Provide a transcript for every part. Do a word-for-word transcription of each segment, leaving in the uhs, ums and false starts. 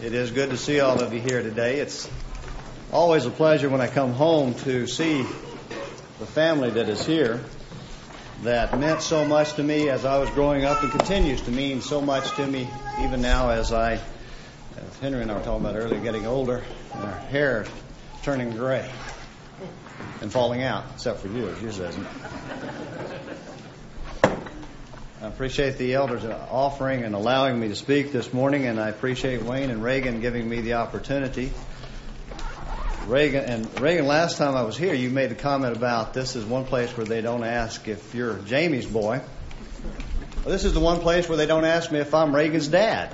It is good to see all of you here today. It's always a pleasure when I come home to see the family that is here that meant so much to me as I was growing up and continues to mean so much to me even now as I, as Henry and I were talking about earlier, getting older and our hair is turning gray and falling out, except for yours. Yours doesn't. I appreciate the elders offering and allowing me to speak this morning, and I appreciate Wayne and Reagan giving me the opportunity. Reagan, and Reagan, last time I was here, you made a comment about this is one place where they don't ask if you're Jamie's boy. Well, this is the one place where they don't ask me if I'm Reagan's dad.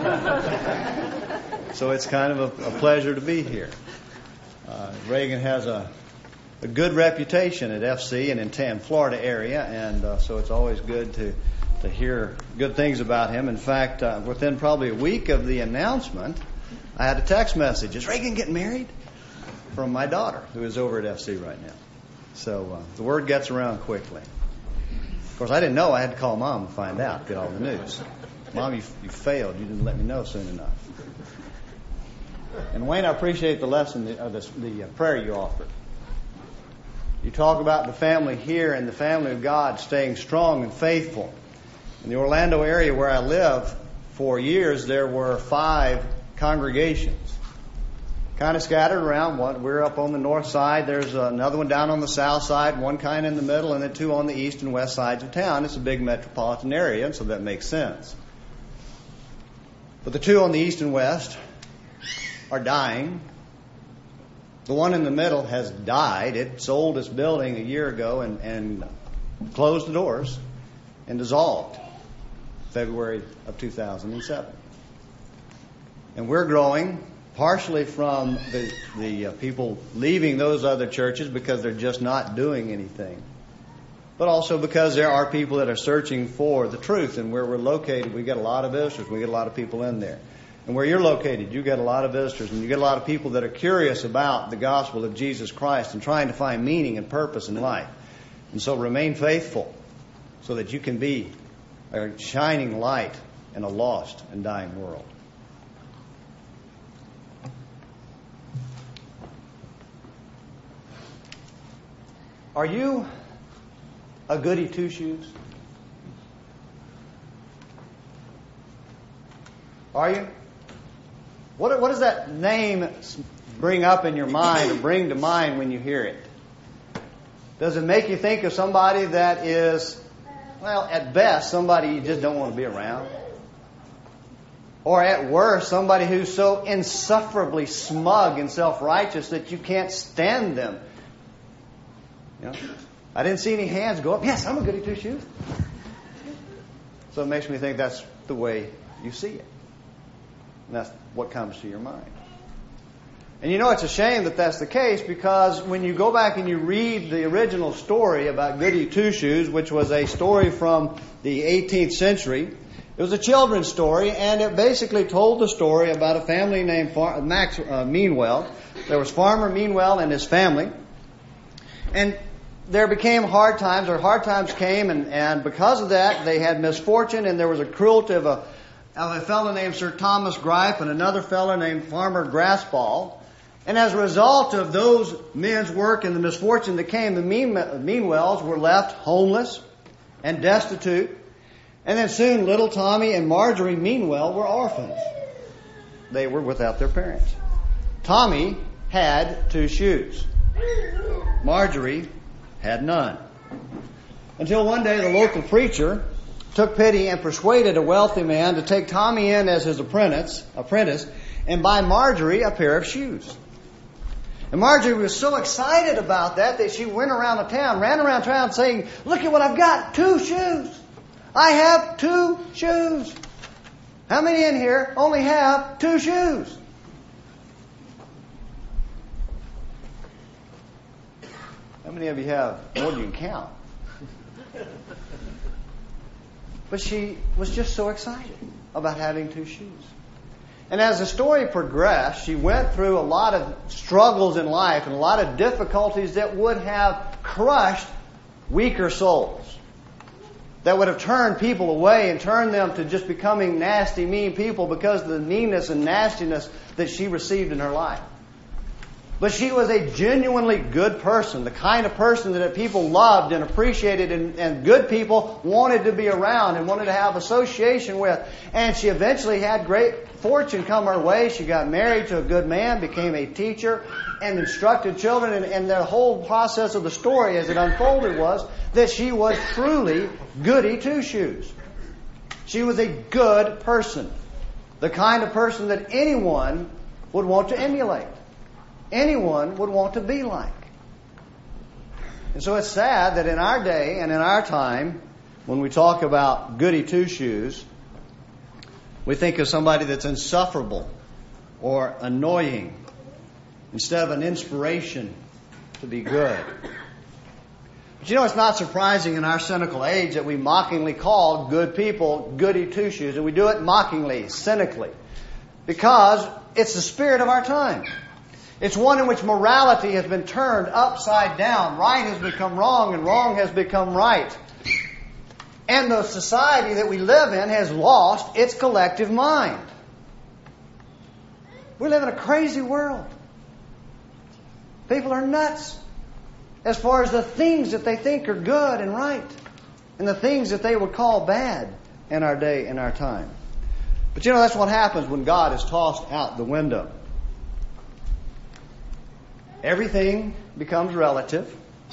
So it's kind of a, a pleasure to be here. Uh, Reagan has a, a good reputation at F C and in the Florida area, and uh, so it's always good to to hear good things about him. In fact, uh, within probably a week of the announcement, I had a text message. Is Reagan getting married? From my daughter, who is over at F C right now. So uh, the word gets around quickly. Of course, I didn't know. I had to call Mom to find out, get all the news. Mom, you, you failed. You didn't let me know soon enough. And Wayne, I appreciate the lesson, the, uh, the, the uh, prayer you offered. You talk about the family here and the family of God staying strong and faithful. In the Orlando area where I live, for years there were five congregations. Kind of scattered around. One, we're up on the north side. There's another one down on the south side, one kind in the middle, and then two on the east and west sides of town. It's a big metropolitan area, and so that makes sense. But the two on the east and west are dying. The one in the middle has died. It sold its building a year ago and, and closed the doors and dissolved February of two thousand seven. And we're growing partially from the, the uh, people leaving those other churches because they're just not doing anything. But also because there are people that are searching for the truth. And where we're located, we get a lot of visitors. We get a lot of people in there. And where you're located, you get a lot of visitors. And you get a lot of people that are curious about the gospel of Jesus Christ and trying to find meaning and purpose in life. And so remain faithful so that you can be a shining light in a lost and dying world. Are you a goody two-shoes? Are you? What, what does that name bring up in your mind or bring to mind when you hear it? Does it make you think of somebody that is, well, at best, somebody you just don't want to be around? Or at worst, somebody who's so insufferably smug and self-righteous that you can't stand them? You know, I didn't see any hands go up. Yes, I'm a goody two-shoes. So it makes me think that's the way you see it. And that's what comes to your mind. And you know, it's a shame that that's the case, because when you go back and you read the original story about Goody Two-Shoes, which was a story from the eighteenth century, it was a children's story, and it basically told the story about a family named Far- Max uh, Meanwell. There was Farmer Meanwell and his family. And there became hard times, or hard times came, and, and because of that, they had misfortune, and there was a cruelty of a, of a fellow named Sir Thomas Gripe and another fellow named Farmer Graspall. And as a result of those men's work and the misfortune that came, the mean, Meanwells were left homeless and destitute. And then soon little Tommy and Marjorie Meanwell were orphans. They were without their parents. Tommy had two shoes. Marjorie had none. Until one day the local preacher took pity and persuaded a wealthy man to take Tommy in as his apprentice, apprentice and buy Marjorie a pair of shoes. And Marjorie was so excited about that that she went around the town, ran around town saying, "Look at what I've got, two shoes. I have two shoes. How many in here only have two shoes?" How many of you have more than you can count? But she was just so excited about having two shoes. And as the story progressed, she went through a lot of struggles in life and a lot of difficulties that would have crushed weaker souls. that would have turned people away and turned them to just becoming nasty, mean people because of the meanness and nastiness that she received in her life. But she was a genuinely good person, the kind of person that people loved and appreciated, and, and good people wanted to be around and wanted to have association with. And she eventually had great fortune come her way. She got married to a good man, became a teacher, and instructed children. And, and the whole process of the story as it unfolded was that she was truly goody two-shoes. She was a good person, the kind of person that anyone would want to emulate. Anyone would want to be like. And so it's sad that in our day and in our time, when we talk about goody two-shoes, we think of somebody that's insufferable or annoying instead of an inspiration to be good. But you know, it's not surprising in our cynical age that we mockingly call good people goody two-shoes, and we do it mockingly, cynically, because it's the spirit of our time. It's one in which morality has been turned upside down. Right has become wrong and wrong has become right. And the society that we live in has lost its collective mind. We live in a crazy world. People are nuts as far as the things that they think are good and right and the things that they would call bad in our day and our time. But you know, that's what happens when God is tossed out the window. Everything becomes relative.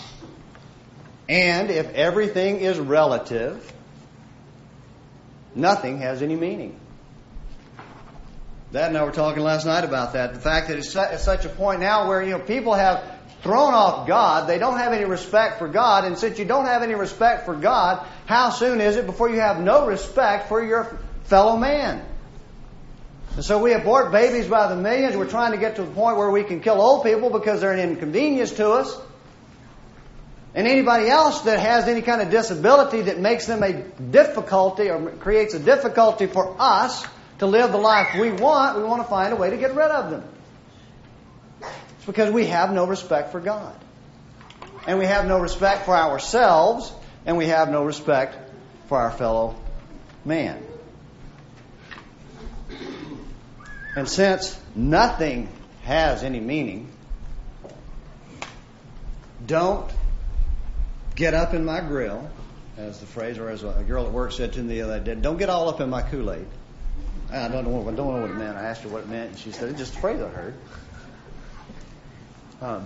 And if everything is relative, nothing has any meaning. Dad and I were talking last night about that. The fact that it's at such a point now where, you know, people have thrown off God. They don't have any respect for God. And since you don't have any respect for God, how soon is it before you have no respect for your fellow man? And so we abort babies by the millions. We're trying to get to the point where we can kill old people because they're an inconvenience to us. And anybody else that has any kind of disability that makes them a difficulty or creates a difficulty for us to live the life we want, we want to find a way to get rid of them. It's because we have no respect for God. And we have no respect for ourselves. And we have no respect for our fellow man. And since nothing has any meaning, don't get up in my grill, as the phrase, or as a girl at work said to me the other day, don't get all up in my Kool-Aid. I don't know, I don't know what it meant. I asked her what it meant, and she said, it's just a phrase I heard. Um,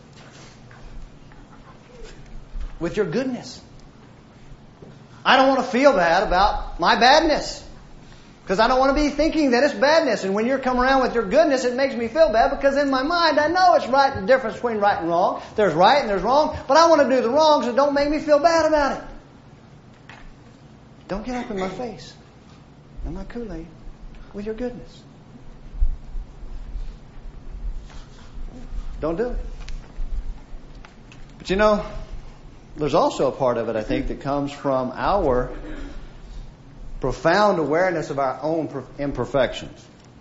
with your goodness. I don't want to feel bad about my badness. Because I don't want to be thinking that it's badness. And when you're coming around with your goodness, it makes me feel bad because in my mind I know it's right, the difference between right and wrong. There's right and there's wrong. But I want to do the wrong, so don't make me feel bad about it. Don't get up in my face and my Kool-Aid with your goodness. Don't do it. But you know, there's also a part of it, I think, that comes from our profound awareness of our own imperfections.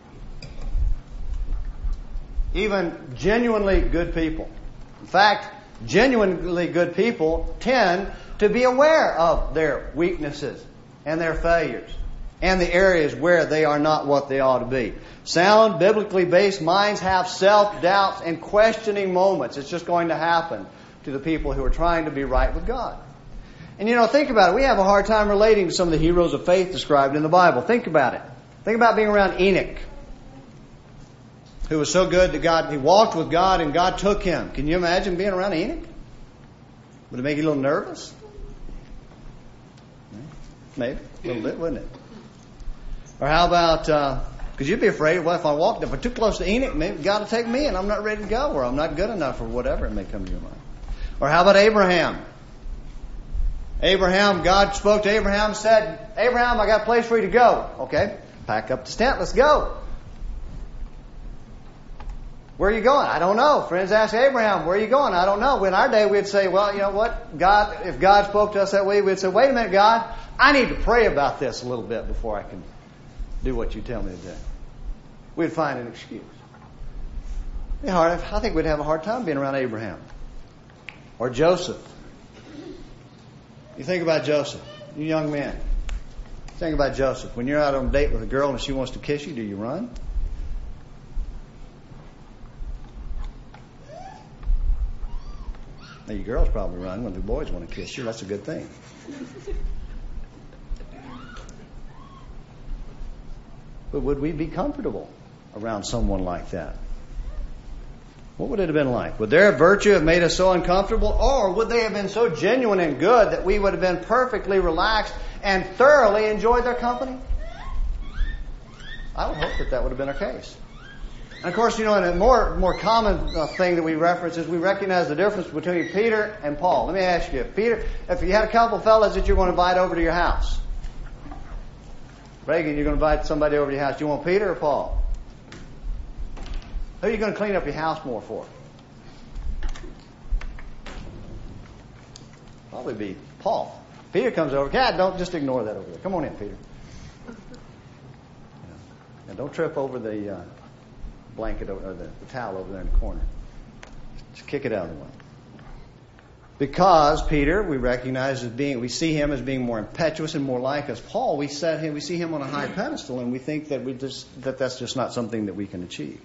Even genuinely good people. In fact, genuinely good people tend to be aware of their weaknesses and their failures and the areas where they are not what they ought to be. Sound, biblically based minds have self-doubts and questioning moments. It's just going to happen to the people who are trying to be right with God. And you know, think about it. We have a hard time relating to some of the heroes of faith described in the Bible. Think about it. Think about being around Enoch, who was so good that God, he walked with God and God took him. Can you imagine being around Enoch? Would it make you a little nervous? Maybe. A little bit, wouldn't it? Or how about, because uh, you'd be afraid, well, if I walked, if I too close to Enoch, maybe God will take me and I'm not ready to go, or I'm not good enough, or whatever it may come to your mind. Or how about Abraham? Abraham, God spoke to Abraham and said, Abraham, I got a place for you to go. Okay, pack up the tent, let's go. Where are you going? I don't know. Friends ask Abraham, where are you going? I don't know. In our day, we'd say, well, you know what? God, if God spoke to us that way, we'd say, wait a minute, God, I need to pray about this a little bit before I can do what you tell me to do. We'd find an excuse. It'd be hard. I think we'd have a hard time being around Abraham. Or Joseph. You think about Joseph. you young men, think about Joseph. When you're out on a date with a girl and she wants to kiss you, do you run? Now, you girls probably run when the boys want to kiss you. That's a good thing. But would we be comfortable around someone like that? What would it have been like? Would their virtue have made us so uncomfortable? Or would they have been so genuine and good that we would have been perfectly relaxed and thoroughly enjoyed their company? I would hope that that would have been our case. And of course, you know, and a more, more common uh, thing that we reference is we recognize the difference between Peter and Paul. Let me ask you, if Peter, if you had a couple fellas that you're going to invite over to your house, Reagan, you're going to invite somebody over to your house, do you want Peter or Paul? Who are you going to clean up your house more for? Probably be Paul. Peter comes over. God, don't just ignore that over there. Come on in, Peter. And don't trip over the uh, blanket over, or the, the towel over there in the corner. Just kick it out of the way. Because Peter, we recognize as being, we see him as being more impetuous and more like us. Paul, we set him, we see him on a high pedestal, and we think that we just that that's just not something that we can achieve.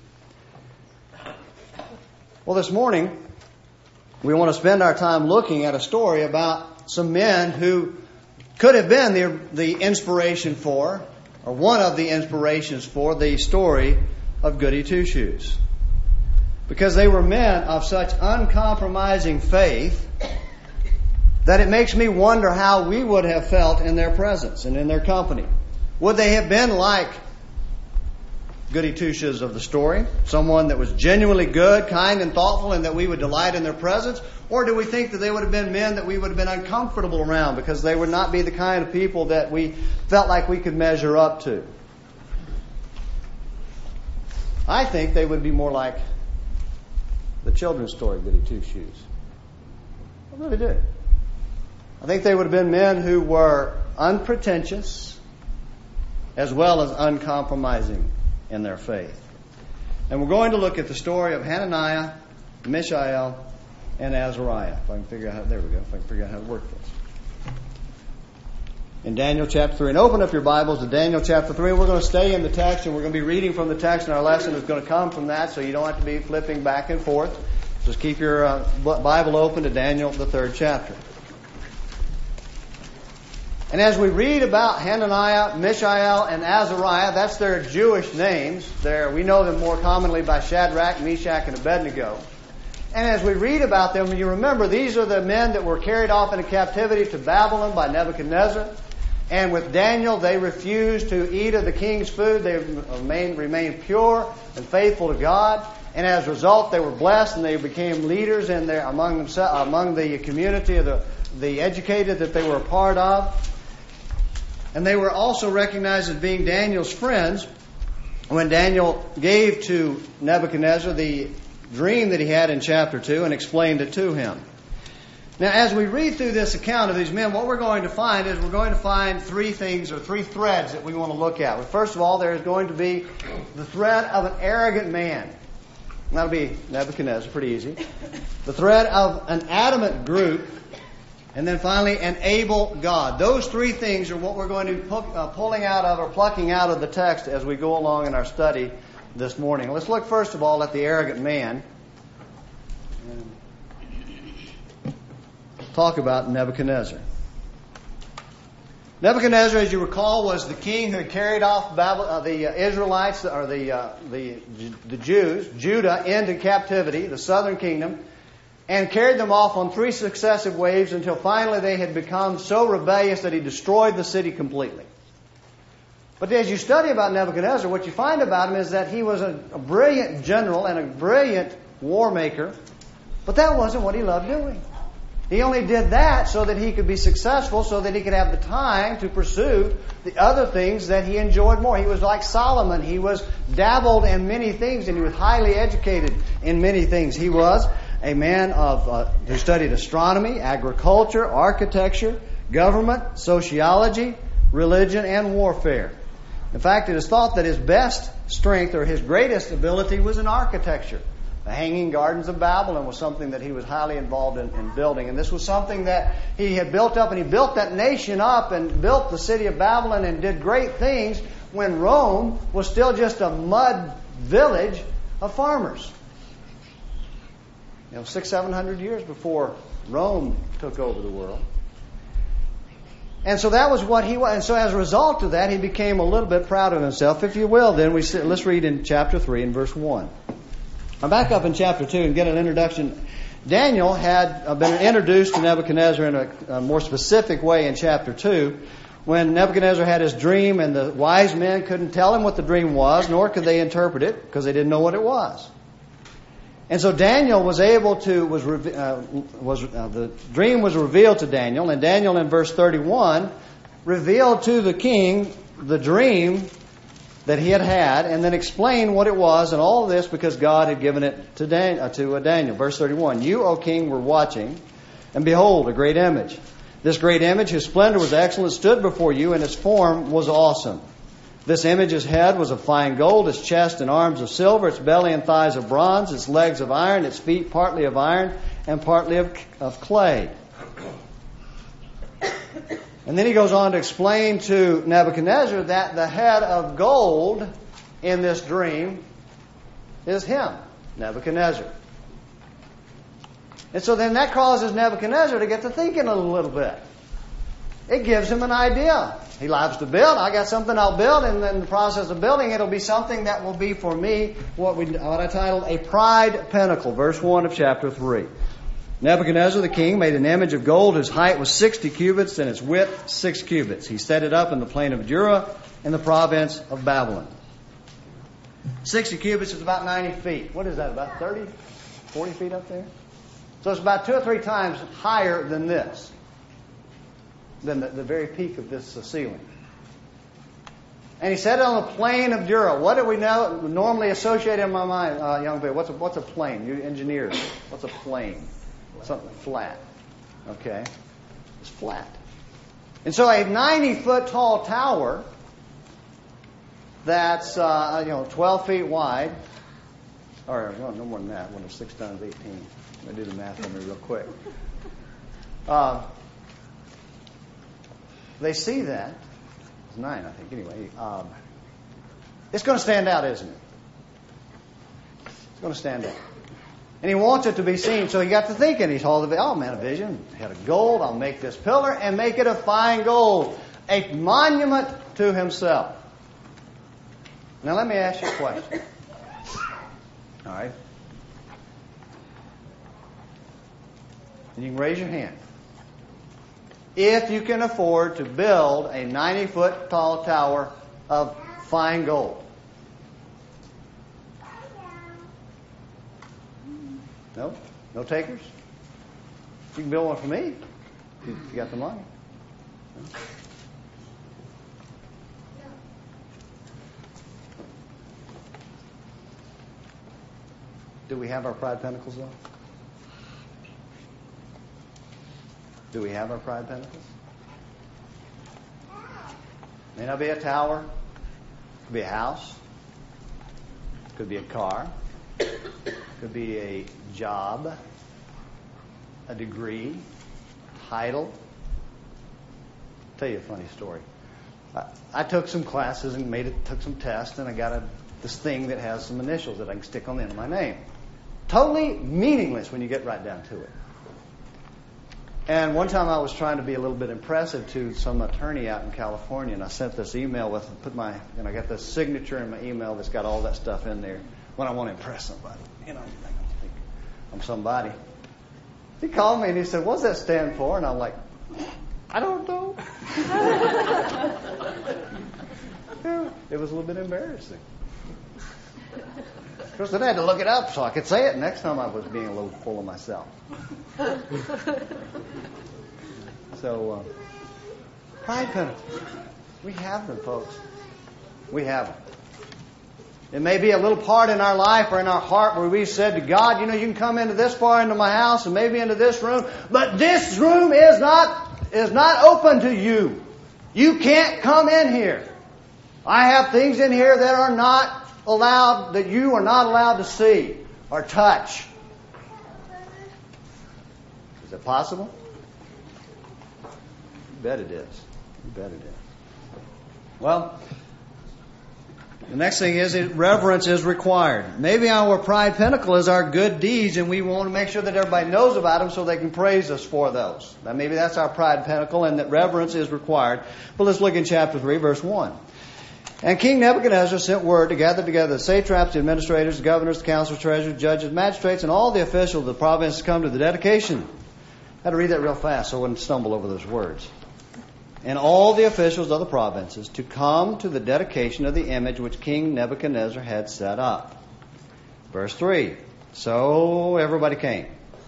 Well, this morning, we want to spend our time looking at a story about some men who could have been the, the inspiration for, or one of the inspirations for, the story of Goody Two-Shoes. Because they were men of such uncompromising faith that it makes me wonder how we would have felt in their presence and in their company. Would they have been like Goody Two-Shoes of the story? Someone that was genuinely good, kind, and thoughtful, and that we would delight in their presence? Or do we think that they would have been men that we would have been uncomfortable around because they would not be the kind of people that we felt like we could measure up to? I think they would be more like the children's story, Goody Two-Shoes. I really do. I think they would have been men who were unpretentious as well as uncompromising in their faith. And we're going to look at the story of Hananiah, Mishael, and Azariah. If I can figure out how, there we go, if I can figure out how to work this. In Daniel chapter three. And open up your Bibles to Daniel chapter three. We're going to stay in the text, and we're going to be reading from the text, and our lesson is going to come from that, so you don't have to be flipping back and forth. Just keep your uh, Bible open to Daniel, the third chapter. And as we read about Hananiah, Mishael, and Azariah, that's their Jewish names. They're, we know them more commonly by Shadrach, Meshach, and Abednego. And as we read about them, you remember these are the men that were carried off into captivity to Babylon by Nebuchadnezzar. And with Daniel, they refused to eat of the king's food. They remained, remained pure and faithful to God. And as a result, they were blessed, and they became leaders in their, among themselves, among the community of the, the educated that they were a part of. And they were also recognized as being Daniel's friends when Daniel gave to Nebuchadnezzar the dream that he had in chapter two and explained it to him. Now, as we read through this account of these men, what we're going to find is we're going to find three things or three threads that we want to look at. First of all, there is going to be the thread of an arrogant man. That'll be Nebuchadnezzar, pretty easy. The thread of an adamant group. And then finally, an able God. Those three things are what we're going to be pulling out of or plucking out of the text as we go along in our study this morning. Let's look first of all at the arrogant man. And talk about Nebuchadnezzar. Nebuchadnezzar, as you recall, was the king who had carried off Babylon, uh, the uh, Israelites, or the, uh, the the Jews, Judah, into captivity, the southern kingdom, and carried them off on three successive waves until finally they had become so rebellious that he destroyed the city completely. But as you study about Nebuchadnezzar, what you find about him is that he was a, a brilliant general and a brilliant war maker, but that wasn't what he loved doing. He only did that so that he could be successful, so that he could have the time to pursue the other things that he enjoyed more. He was like Solomon. He was dabbled in many things, and he was highly educated in many things. He was a man of uh, who studied astronomy, agriculture, architecture, government, sociology, religion, and warfare. In fact, it is thought that his best strength or his greatest ability was in architecture. The Hanging Gardens of Babylon was something that he was highly involved in, in building. And this was something that he had built up, and he built that nation up and built the city of Babylon and did great things when Rome was still just a mud village of farmers. You know, six, seven hundred years before Rome took over the world. And so that was what he was. And so as a result of that, he became a little bit proud of himself. If you will, then we see, let's read in chapter three and verse one. I'm back up in chapter two and get an introduction. Daniel had been introduced to Nebuchadnezzar in a, a more specific way in chapter two, when Nebuchadnezzar had his dream and the wise men couldn't tell him what the dream was, nor could they interpret it because they didn't know what it was. And so Daniel was able to, was, uh, was uh, the dream was revealed to Daniel, and Daniel in verse thirty-one revealed to the king the dream that he had had, and then explained what it was, and all of this because God had given it to, Dan, uh, to uh, Daniel. Verse thirty-one, you, O king, were watching, and behold, a great image. This great image, whose splendor was excellent, stood before you, and its form was awesome. This image's head was of fine gold, its chest and arms of silver, its belly and thighs of bronze, its legs of iron, its feet partly of iron and partly of, of clay. And then he goes on to explain to Nebuchadnezzar that the head of gold in this dream is him, Nebuchadnezzar. And so then that causes Nebuchadnezzar to get to thinking a little bit. It gives him an idea. He loves to build. I got something I'll build, and in the process of building, it'll be something that will be for me what we what I titled a pride pinnacle. Verse one of chapter three. Nebuchadnezzar the king made an image of gold whose height was sixty cubits and its width six cubits. He set it up in the plain of Dura in the province of Babylon. Sixty cubits is about ninety feet. What is that? About thirty, forty feet up there? So it's about two or three times higher than this. Than the, the very peak of this uh, ceiling. And he set it on the plain of Dura. What do we know normally associate in my mind, uh, young people? What's a, what's a plane? You engineers, what's a plane? Something flat. Okay? It's flat. And so a ninety-foot tall tower that's uh, you know twelve feet wide, or well, no more than that. When it's six times eighteen. Let me do the math on me real quick. Uh, They see that. It's nine, I think, anyway. Um, it's going to stand out, isn't it? It's going to stand out. And he wants it to be seen. So he got to thinking. He saw the, oh man, a vision. Head of gold. I'll make this pillar and make it of fine gold. A monument to himself. Now let me ask you a question. All right. And you can raise your hand. If you can afford to build a ninety-foot tall tower of fine gold. No? No takers? You can build one for me if you got the money. No? Do we have our pride pinnacles though? Do we have our pride pinnacles? May not be a tower. Could be a house. Could be a car. Could be a job. A degree. Title. I'll tell you a funny story. I, I took some classes and made it. Took some tests, and I got a, this thing that has some initials that I can stick on the end of my name. Totally meaningless when you get right down to it. And one time I was trying to be a little bit impressive to some attorney out in California, and I sent this email with, put my, and I got this signature in my email that's got all that stuff in there when I want to impress somebody. You know, I think I'm somebody. He called me and he said, "What's that stand for?" And I'm like, "I don't know." Yeah, it was a little bit embarrassing. Of course, then I had to look it up so I could say it. Next time I was being a little full of myself. So, uh, pride pinnacles. We have them, folks. We have them. It may be a little part in our life or in our heart where we've said to God, you know, you can come into this far into my house and maybe into this room, but this room is not is not open to you. You can't come in here. I have things in here that are not allowed, that you are not allowed to see. or touch. Is it possible? You bet it is. You bet it is. Well, the next thing is that reverence is required. Maybe our pride pinnacle is our good deeds, and we want to make sure that everybody knows about them so they can praise us for those. Now, maybe that's our pride pinnacle, and that reverence is required. But let's look in chapter three, verse one. And King Nebuchadnezzar sent word to gather together the satraps, the administrators, the governors, the counselors, treasurers, judges, magistrates, and all the officials of the province to come to the dedication. I had to read that real fast so I wouldn't stumble over those words. And all the officials of the provinces to come to the dedication of the image which King Nebuchadnezzar had set up. Verse three. So everybody came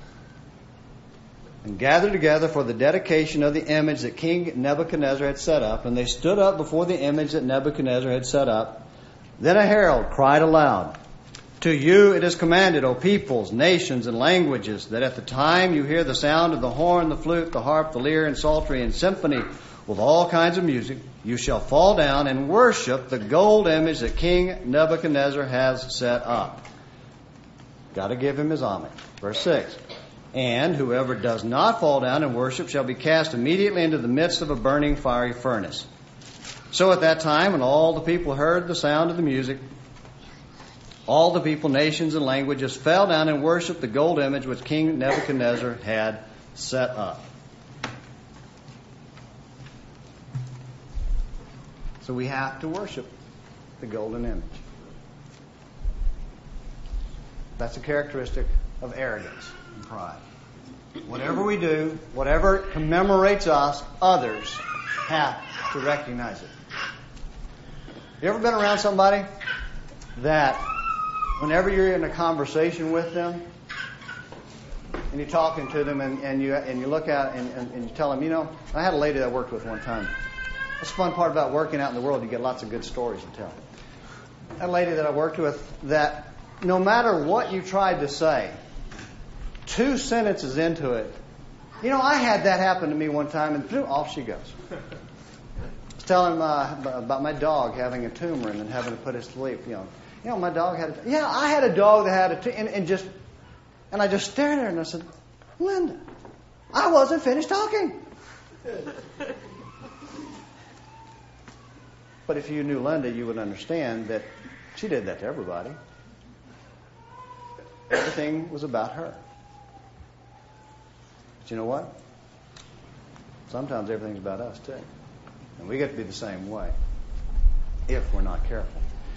and gathered together for the dedication of the image that King Nebuchadnezzar had set up. And they stood up before the image that Nebuchadnezzar had set up. Then a herald cried aloud, "To you it is commanded, O peoples, nations, and languages, that at the time you hear the sound of the horn, the flute, the harp, the lyre, and psaltery, and symphony, with all kinds of music, you shall fall down and worship the gold image that King Nebuchadnezzar has set up." Got to give him his homage. Verse six. "And whoever does not fall down and worship shall be cast immediately into the midst of a burning fiery furnace." So at that time, when all the people heard the sound of the music, all the people, nations, and languages fell down and worshipped the gold image which King Nebuchadnezzar had set up. So we have to worship the golden image. That's a characteristic of arrogance and pride. Whatever we do, whatever commemorates us, others have to recognize it. You ever been around somebody that whenever you're in a conversation with them and you're talking to them and, and you and you look at and, and, and you tell them, you know, I had a lady that I worked with one time. That's the fun part about working out in the world. You get lots of good stories to tell. That lady that I worked with, that no matter what you tried to say, two sentences into it, you know, I had that happen to me one time, and off she goes. I was telling him uh, about my dog having a tumor and then having to put it to sleep. You know, you know, my dog had a, yeah, I had a dog that had a tumor, and, and just, and I just stared at her and I said, "Linda, I wasn't finished talking." But if you knew Linda, you would understand that she did that to everybody. Everything was about her. But you know what? Sometimes everything's about us too. And we get to be the same way if we're not careful.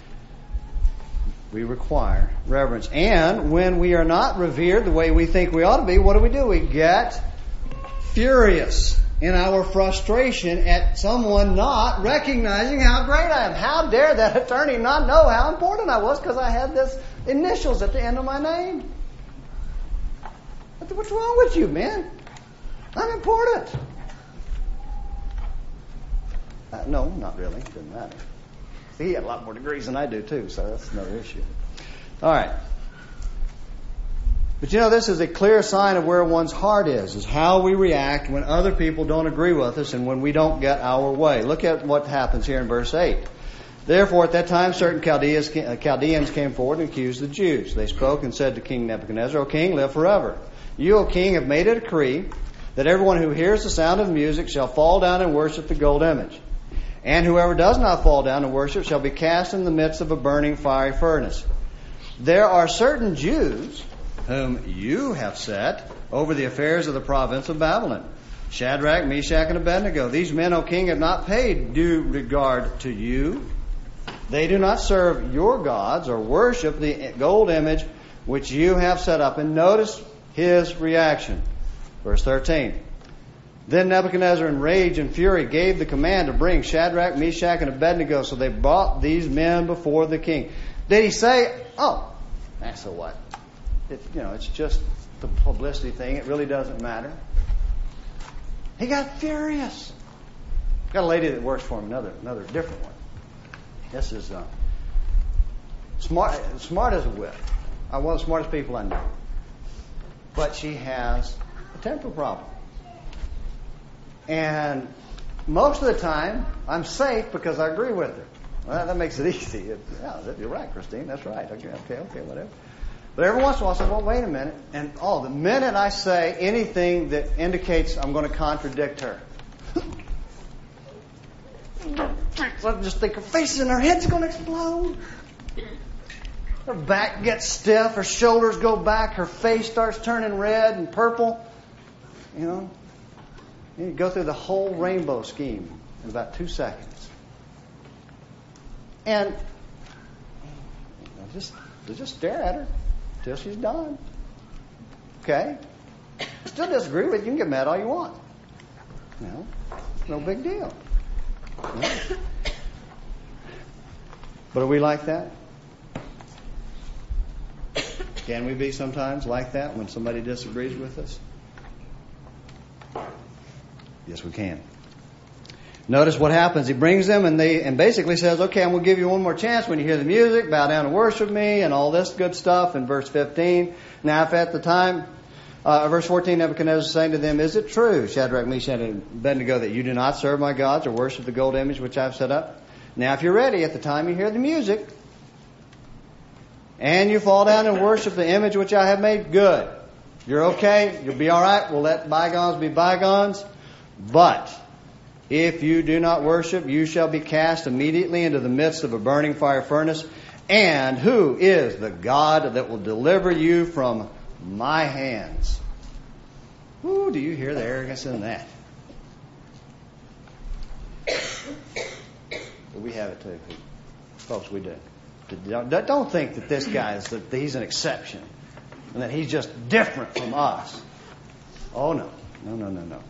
We require reverence. And when we are not revered the way we think we ought to be, what do we do? We get furious in our frustration at someone not recognizing how great I am. How dare that attorney not know how important I was because I had this initials at the end of my name? What's wrong with you, man? I'm important. Uh, no, not really. Doesn't matter. He had a lot more degrees than I do, too, so that's another issue. All right. But you know, this is a clear sign of where one's heart is, is how we react when other people don't agree with us and when we don't get our way. Look at what happens here in verse eight. "Therefore, at that time, certain Chaldeans, Chaldeans came forward and accused the Jews. They spoke and said to King Nebuchadnezzar, 'O king, live forever. You, O king, have made a decree that everyone who hears the sound of music shall fall down and worship the gold image. And whoever does not fall down and worship shall be cast in the midst of a burning fiery furnace. There are certain Jews whom you have set over the affairs of the province of Babylon, Shadrach, Meshach, and Abednego. These men, O king, have not paid due regard to you. They do not serve your gods or worship the gold image which you have set up.'" And notice his reaction. Verse thirteen. "Then Nebuchadnezzar, in rage and fury, gave the command to bring Shadrach, Meshach, and Abednego. So they brought these men before the king." Did he say, "Oh, that's so what? It, you know, it's just the publicity thing. It really doesn't matter"? He got furious. Got a lady that works for him, another another different one. This is uh, smart, smart as a whip. Uh, one of the smartest people I know. But she has a temper problem. And most of the time, I'm safe because I agree with her. Well, that makes it easy. It, yeah, you're right, Christine. That's right. Okay, okay, okay, whatever. But every once in a while I say, well, wait a minute. And oh, the minute I say anything that indicates I'm going to contradict her, I just think her face and her head's going to explode. Her back gets stiff, her shoulders go back, her face starts turning red and purple. You know, you go through the whole rainbow scheme in about two seconds. And I just, I just stare at her till she's done. Okay? Still disagree with you. You can get mad all you want. You know, no big deal. You know? But are we like that? Can we be sometimes like that when somebody disagrees with us? Yes, we can. Notice what happens. He brings them and they and basically says, okay, I'm going to give you one more chance when you hear the music, bow down and worship me and all this good stuff in verse fifteen. Now, if at the time, uh, verse fourteen, Nebuchadnezzar is saying to them, is it true, Shadrach, Meshach, and Abednego, that you do not serve my gods or worship the gold image which I have set up? Now, if you're ready, at the time you hear the music, and you fall down and worship the image which I have made, good. You're okay. You'll be all right. We'll let bygones be bygones. But if you do not worship, you shall be cast immediately into the midst of a burning fire furnace. And who is the God that will deliver you from my hands? Ooh, do you hear the arrogance in that? We have it too. Folks, we do. Don't, don't think that this guy is that he's an exception and that he's just different from us. Oh, no. No, no, no, no.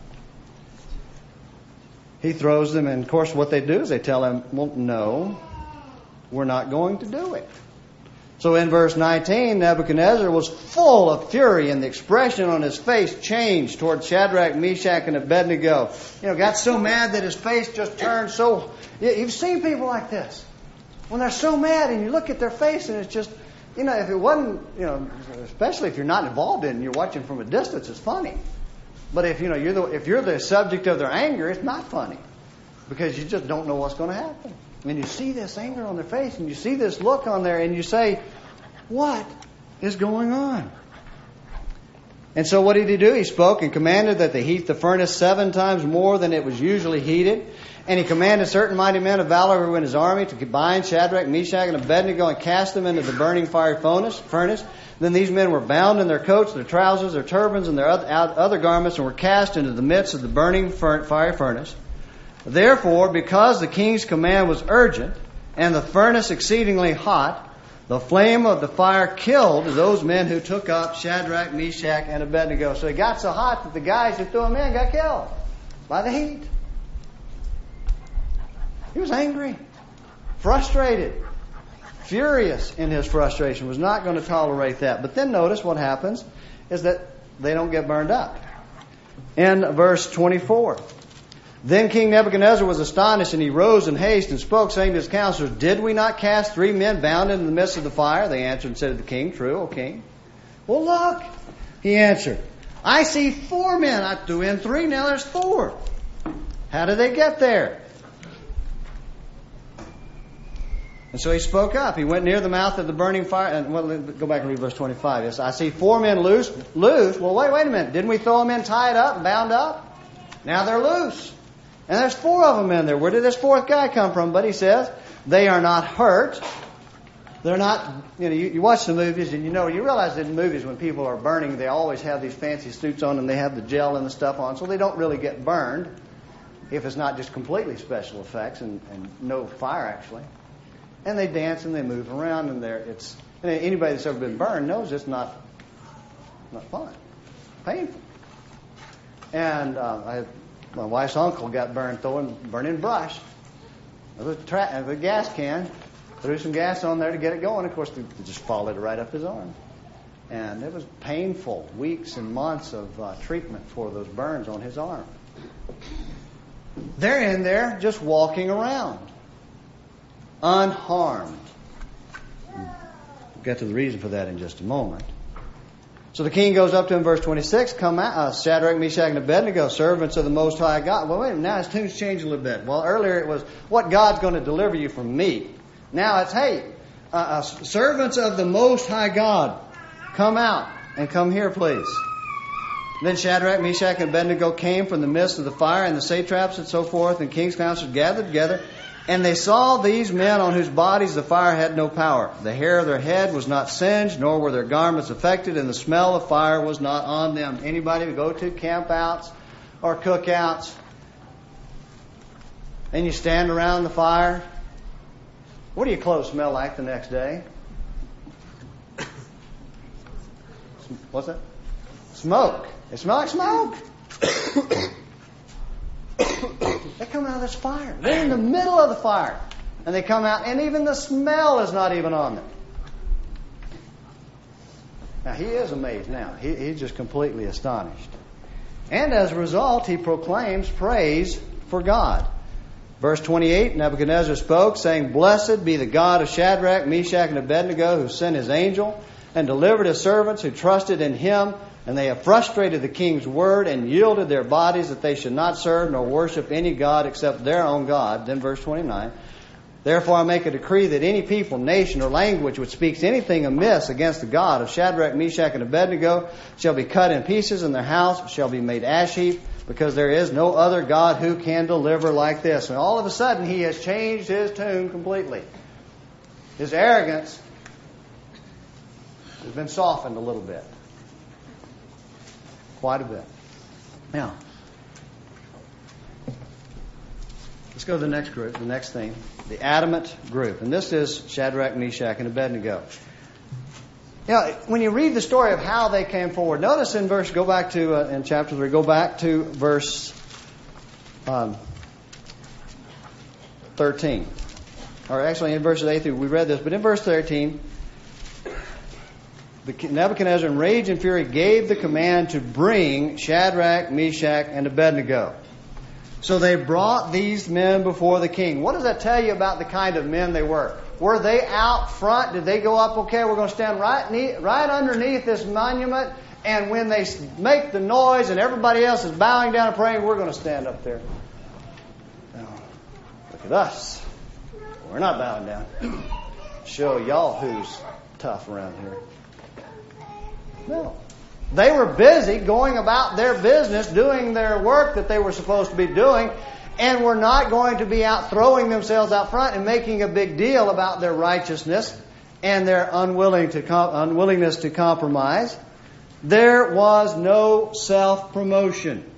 He throws them, and of course what they do is they tell him, well, no, we're not going to do it. So in verse nineteen, Nebuchadnezzar was full of fury, and the expression on his face changed toward Shadrach, Meshach, and Abednego. You know, got so mad that his face just turned so... You've seen people like this. When they're so mad and you look at their face and it's just, you know, if it wasn't, you know, especially if you're not involved in it and you're watching from a distance, it's funny. But if, you know, you're the, if you're the subject of their anger, it's not funny. Because you just don't know what's going to happen. And you see this anger on their face and you see this look on there and you say, what is going on? And so what did he do? He spoke and commanded that they heat the furnace seven times more than it was usually heated. And he commanded certain mighty men of valor who were in his army to bind Shadrach, Meshach, and Abednego and cast them into the burning fire furnace. Then these men were bound in their coats, their trousers, their turbans, and their other garments, and were cast into the midst of the burning fire furnace. Therefore, because the king's command was urgent, and the furnace exceedingly hot, the flame of the fire killed those men who took up Shadrach, Meshach, and Abednego. So it got so hot that the guys who threw them in got killed by the heat. He was angry, frustrated, furious in his frustration, was not going to tolerate that. But then notice what happens is that they don't get burned up. In verse twenty-four, then King Nebuchadnezzar was astonished, and he rose in haste and spoke, saying to his counselors, did we not cast three men bound into the midst of the fire? They answered and said to the king, true, O king. Well, look, he answered, I see four men. I threw in three, now there's four. How did they get there? And so he spoke up. He went near the mouth of the burning fire. And well, go back and read verse twenty-five. Yes, I see four men loose. Loose. Well, wait, wait a minute. Didn't we throw them in tied up and bound up? Now they're loose. And there's four of them in there. Where did this fourth guy come from? But he says, they are not hurt. They're not, you know, you, you watch the movies and you know, you realize that in movies when people are burning, they always have these fancy suits on and they have the gel and the stuff on. So they don't really get burned if it's not just completely special effects and, and no fire actually. And they dance and they move around, and they're, it's and anybody that's ever been burned knows it's not not fun, painful. And uh, I, my wife's uncle got burned throwing burning brush with a, tra- with a gas can, threw some gas on there to get it going. Of course, they just followed it right up his arm, and it was painful. Weeks and months of uh, treatment for those burns on his arm. They're in there just walking around, unharmed. We'll get to the reason for that in just a moment. So the king goes up to him, verse twenty-six, come out, uh, Shadrach, Meshach, and Abednego, servants of the Most High God. Well, wait a minute, now his tune's changed a little bit. Well, earlier it was, what God's going to deliver you from me. Now it's, hey, uh, uh, servants of the Most High God. come out and come here, please. Then Shadrach, Meshach, and Abednego came from the midst of the fire, and the satraps and so forth, and king's counselors gathered together. And they saw these men on whose bodies the fire had no power. The hair of their head was not singed, nor were their garments affected, and the smell of fire was not on them. Anybody go to campouts or cookouts, and you stand around the fire, what do your clothes smell like the next day? What's that? Smoke. They smell like smoke. They come out of this fire. They're in the middle of the fire. And they come out, and even the smell is not even on them. Now, he is amazed now. He, he's just completely astonished. And as a result, he proclaims praise for God. Verse twenty-eight, Nebuchadnezzar spoke, saying, Blessed be the God of Shadrach, Meshach, and Abednego, who sent his angel and delivered his servants who trusted in him. And they have frustrated the king's word and yielded their bodies that they should not serve nor worship any god except their own God. Then verse twenty-nine. Therefore I make a decree that any people, nation, or language which speaks anything amiss against the God of Shadrach, Meshach, and Abednego shall be cut in pieces, and their house shall be made ash heap, because there is no other God who can deliver like this. And all of a sudden he has changed his tune completely. His arrogance has been softened a little bit. Quite a bit. Now, let's go to the next group, the next thing, the adamant group. And this is Shadrach, Meshach, and Abednego. You know, when you read the story of how they came forward, notice in verse, go back to, uh, in chapter three, go back to verse um, thirteen. Or actually in verses eight through, we read this, but in verse thirteen, the Nebuchadnezzar, in rage and fury, gave the command to bring Shadrach, Meshach, and Abednego. So they brought these men before the king. What does that tell you about the kind of men they were? Were they out front? Did they go up, okay, we're going to stand right, ne- right underneath this monument, and when they make the noise and everybody else is bowing down and praying, we're going to stand up there. Now, look at us. We're not bowing down. Show y'all who's tough around here. No. They were busy going about their business, doing their work that they were supposed to be doing, and were not going to be out throwing themselves out front and making a big deal about their righteousness and their unwilling to com- unwillingness to compromise. There was no self-promotion.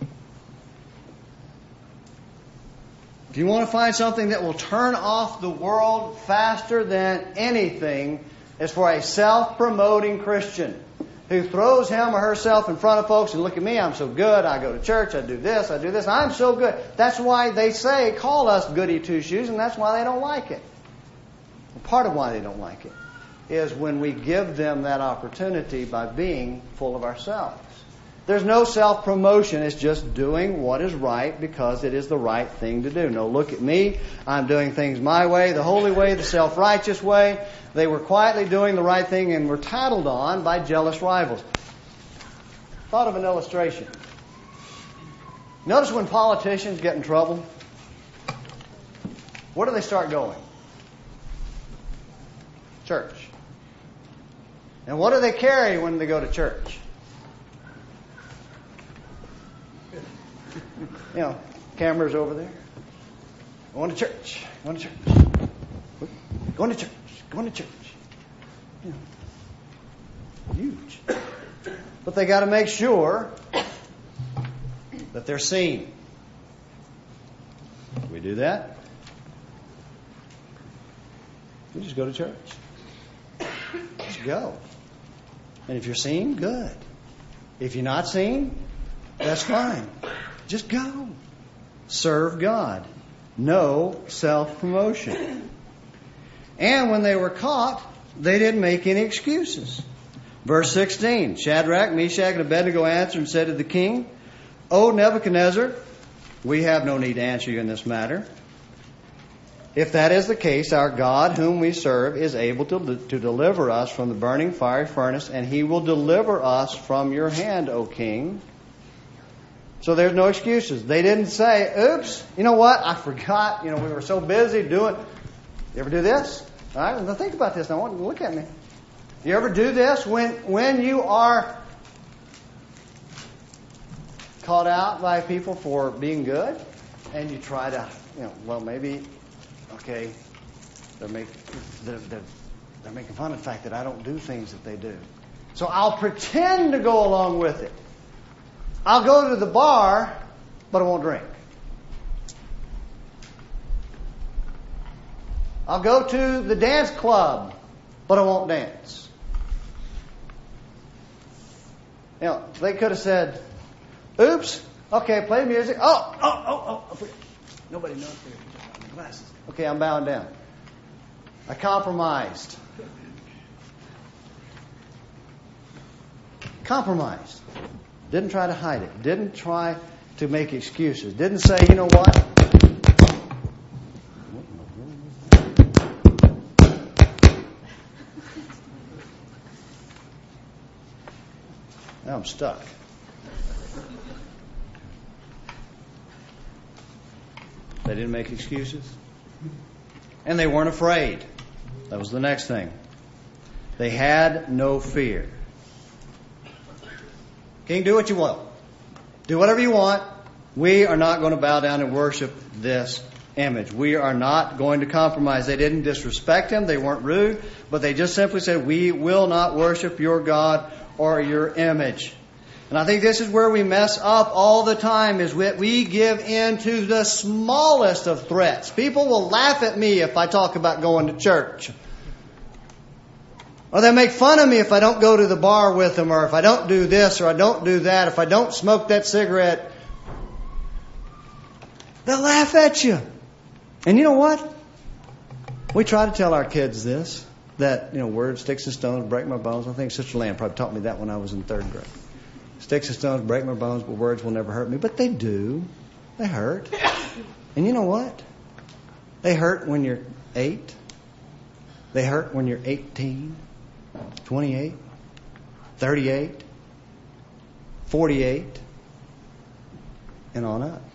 If you want to find something that will turn off the world faster than anything, it's for a self-promoting Christian who throws him or herself in front of folks and look at me, I'm so good, I go to church, I do this, I do this, I'm so good. That's why they say, call us goody two-shoes, and that's why they don't like it. Part of why they don't like it is when we give them that opportunity by being full of ourselves. There's no self-promotion. It's just doing what is right because it is the right thing to do. No, look at me. I'm doing things my way, the holy way, the self-righteous way. They were quietly doing the right thing and were tattled on by jealous rivals. Thought of an illustration. Notice when politicians get in trouble, where do they start going? Church. And what do they carry when they go to church? You know, cameras over there. Going to church. Going to church. Going to church. Going to church. You know, huge. But they got to make sure that they're seen. Do we do that? We just go to church. Just go. And if you're seen, good. If you're not seen, that's fine. Just go. Serve God. No self-promotion. And when they were caught, they didn't make any excuses. Verse sixteen, Shadrach, Meshach, and Abednego answered and said to the king, O Nebuchadnezzar, we have no need to answer you in this matter. If that is the case, our God, whom we serve, is able to, to deliver us from the burning fiery furnace, and He will deliver us from your hand, O king. So there's no excuses. They didn't say, oops, you know what, I forgot, you know, we were so busy doing. You ever do this? All right, now think about this. Now look at me. You ever do this when when you are caught out by people for being good, and you try to, you know, well, maybe, okay, they're making they're, they're, they're making fun of the fact that I don't do things that they do, so I'll pretend to go along with it. I'll go to the bar, but I won't drink. I'll go to the dance club, but I won't dance. You know, they could have said, oops, okay, play music. Oh, oh, oh, oh. Nobody knows my glasses. Okay, I'm bowing down. I compromised. Compromised. Didn't try to hide it. Didn't try to make excuses. Didn't say, you know what? Now I'm stuck. They didn't make excuses. And they weren't afraid. That was the next thing. They had no fear. King, do what you want. Do whatever you want. We are not going to bow down and worship this image. We are not going to compromise. They didn't disrespect him. They weren't rude. But they just simply said, we will not worship your God or your image. And I think this is where we mess up all the time, is that we give in to the smallest of threats. People will laugh at me if I talk about going to church. Or they make fun of me if I don't go to the bar with them, or if I don't do this or I don't do that, if I don't smoke that cigarette. They'll laugh at you. And you know what? We try to tell our kids this. That, you know, words, sticks and stones, break my bones. I think Sister Land probably taught me that when I was in third grade. Sticks and stones break my bones, but words will never hurt me. But they do. They hurt. And you know what? They hurt when you're eight. They hurt when you're eighteen, twenty-eight, thirty-eight, forty-eight, and on up.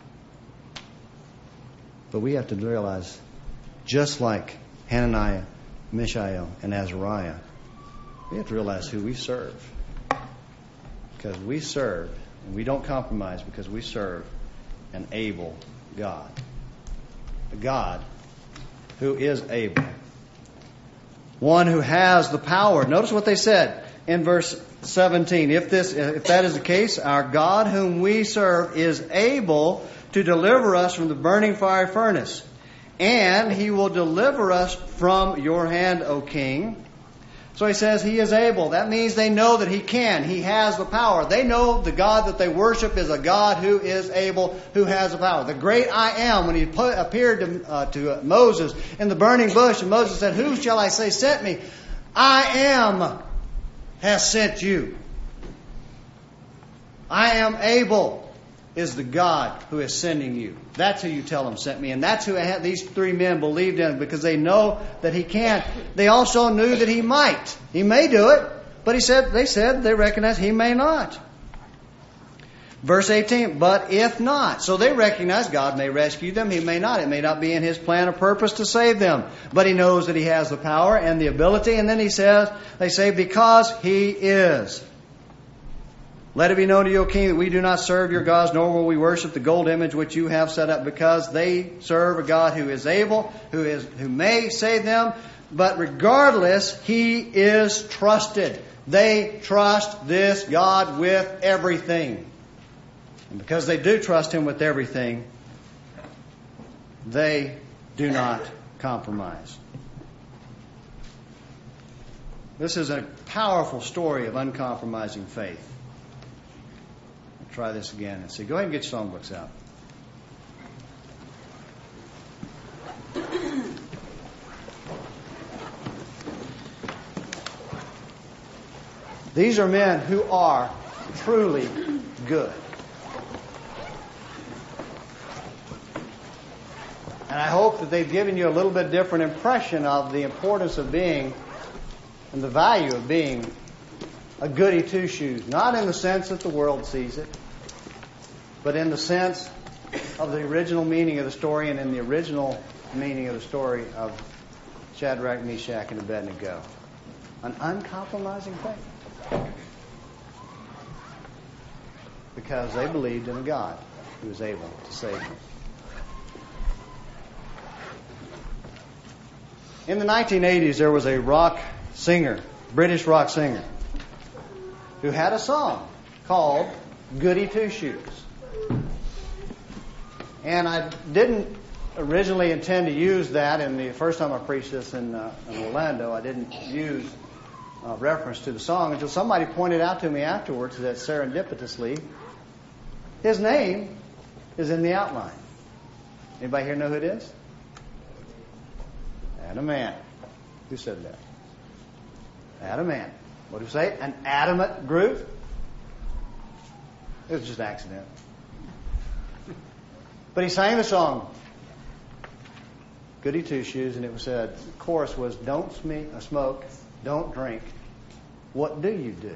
But we have to realize, just like Hananiah, Mishael, and Azariah, we have to realize who we serve. Because we serve, and we don't compromise, because we serve an able God. A God who is able. One who has the power. Notice what they said in verse seventeen. If this, if that is the case, our God whom we serve is able to deliver us from the burning fire furnace. And he will deliver us from your hand, O king. So he says he is able. That means they know that he can. He has the power. They know the God that they worship is a God who is able, who has the power. The great I am, when he put, appeared to, uh, to Moses in the burning bush, and Moses said, who shall I say sent me? I am has sent you. I am able is the God who is sending you. That's who you tell him sent me. And that's who these three men believed in, because they know that he can. They also knew that he might. He may do it, but he said, they said, they recognize he may not. Verse eighteen, but if not. So they recognize God may rescue them, he may not. It may not be in his plan or purpose to save them. But he knows that he has the power and the ability. And then he says, they say, because he is. Let it be known to you, O king, that we do not serve your gods, nor will we worship the gold image which you have set up, because they serve a God who is able, who is who may save them. But regardless, he is trusted. They trust this God with everything. And because they do trust him with everything, they do not compromise. This is a powerful story of uncompromising faith. Try this again and see. Go ahead and get your songbooks out. These are men who are truly good. And I hope that they've given you a little bit different impression of the importance of being and the value of being a goody two-shoes. Not in the sense that the world sees it, but in the sense of the original meaning of the story, and in the original meaning of the story of Shadrach, Meshach, and Abednego. An uncompromising faith. Because they believed in a God who was able to save them. In the nineteen eighties, there was a rock singer, British rock singer, who had a song called Goody Two Shoes. And I didn't originally intend to use that. In the first time I preached this in, uh, in Orlando, I didn't use uh, reference to the song until somebody pointed out to me afterwards that serendipitously, his name is in the outline. Anybody here know who it is? Adam Ant. Who said that? Adam Ant. What do you say? An adamant group? It was just an accident. But he sang the song, Goody Two Shoes, and it was said, the chorus was, don't sme- smoke, don't drink. What do you do?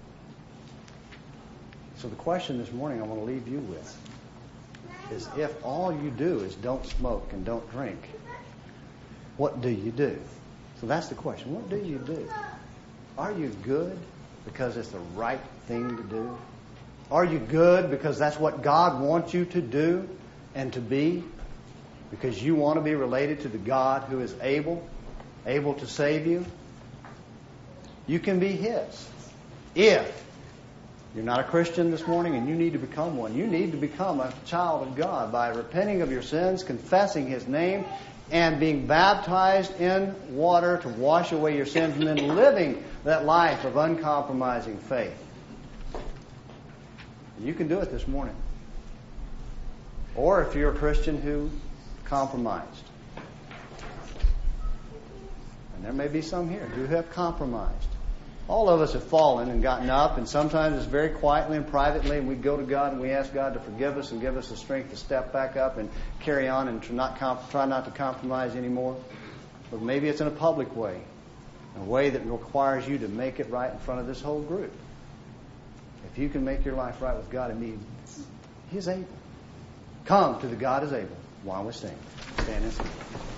So the question this morning I want to leave you with is, if all you do is don't smoke and don't drink, what do you do? So that's the question. What do you do? Are you good because it's the right thing to do? Are you good because that's what God wants you to do and to be? Because you want to be related to the God who is able, able to save you? You can be His. If you're not a Christian this morning and you need to become one, you need to become a child of God by repenting of your sins, confessing His name, and being baptized in water to wash away your sins, and then living that life of uncompromising faith. You can do it this morning. Or if you're a Christian who compromised. And there may be some here who have compromised. All of us have fallen and gotten up, and sometimes it's very quietly and privately, and we go to God and we ask God to forgive us and give us the strength to step back up and carry on and to not comp- try not to compromise anymore. But maybe it's in a public way, a way that requires you to make it right in front of this whole group. If you can make your life right with God, and He is able. Come to the God is able while we sing. Stand and sing.